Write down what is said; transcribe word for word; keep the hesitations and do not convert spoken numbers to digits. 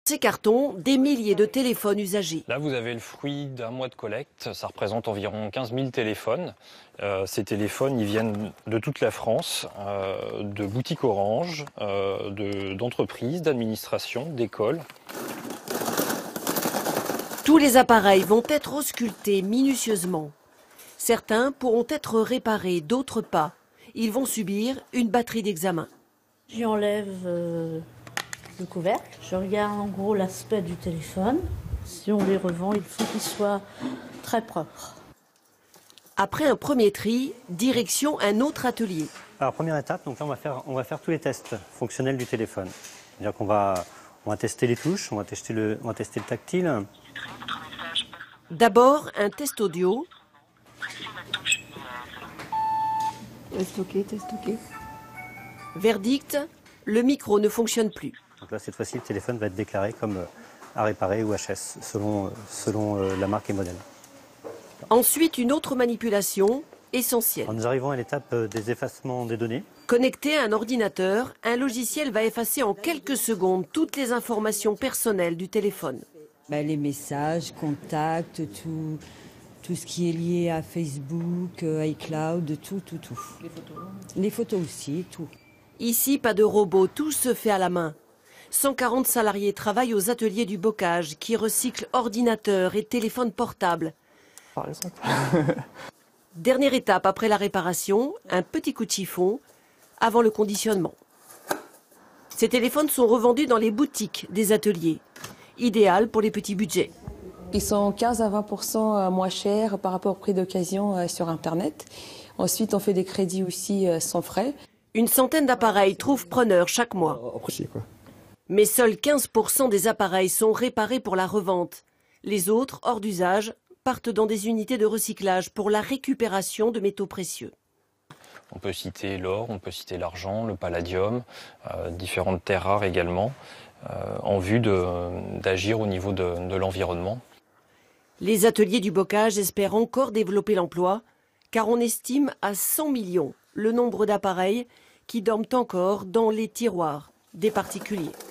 Ces cartons, des milliers de téléphones usagés. Là, vous avez le fruit d'un mois de collecte. Ça représente environ quinze mille téléphones. Euh, ces téléphones, ils viennent de toute la France, euh, de boutiques Orange, euh, de, d'entreprises, d'administrations, d'écoles. Tous les appareils vont être auscultés minutieusement. Certains pourront être réparés, d'autres pas. Ils vont subir une batterie d'examen. J'enlève euh, le couvercle. Je regarde en gros l'aspect du téléphone. Si on les revend, il faut qu'ils soient très propres. Après un premier tri, direction un autre atelier. Alors première étape, donc là on va faire, on va faire tous les tests fonctionnels du téléphone. C'est-à-dire qu'on va, on va tester les touches, on va tester le, on va tester le tactile. D'abord un test audio. Test OK, test OK. Verdict, le micro ne fonctionne plus. Donc là cette fois-ci le téléphone va être déclaré comme à réparer ou H S selon, selon la marque et modèle. Ensuite une autre manipulation essentielle. Alors, nous arrivons à l'étape des effacements des données. Connecté à un ordinateur, un logiciel va effacer en quelques secondes toutes les informations personnelles du téléphone. Bah, les messages, contacts, tout, tout ce qui est lié à Facebook, iCloud, tout, tout, tout. Les photos Les photos aussi, tout. Ici, pas de robot, tout se fait à la main. cent quarante salariés travaillent aux ateliers du bocage qui recyclent ordinateurs et téléphones portables. Par exemple. Dernière étape après la réparation, un petit coup de chiffon avant le conditionnement. Ces téléphones sont revendus dans les boutiques des ateliers. Idéal pour les petits budgets. Ils sont quinze à vingt pour cent moins chers par rapport au prix d'occasion sur Internet. Ensuite, on fait des crédits aussi sans frais. Une centaine d'appareils trouvent preneur chaque mois. Apprécié, quoi. Mais seuls quinze pour cent des appareils sont réparés pour la revente. Les autres, hors d'usage, partent dans des unités de recyclage pour la récupération de métaux précieux. On peut citer l'or, on peut citer l'argent, le palladium, euh, différentes terres rares également, euh, en vue de, d'agir au niveau de, de l'environnement. Les ateliers du bocage espèrent encore développer l'emploi, car on estime à cent millions le nombre d'appareils qui dorment encore dans les tiroirs des particuliers.